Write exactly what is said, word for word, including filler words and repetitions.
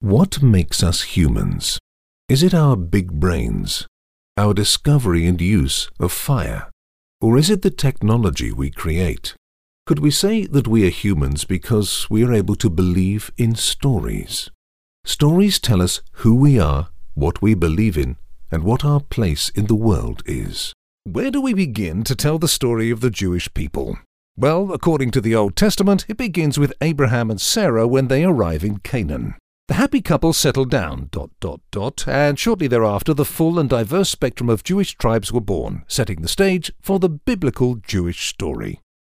What makes us humans? Is it our big brains, our discovery and use of fire? Or is it the technology we create? Could we say that we are humans because we are able to believe in stories? Stories tell us who we are, what we believe in, and what our place in the world is. Where do we begin to tell the story of the Jewish people? Well, according to the Old Testament, it begins with Abraham and Sarah when they arrive in Canaan. The happy couple settled down, dot, dot, dot, and shortly thereafter the full and diverse spectrum of Jewish tribes were born, setting the stage for the biblical Jewish story.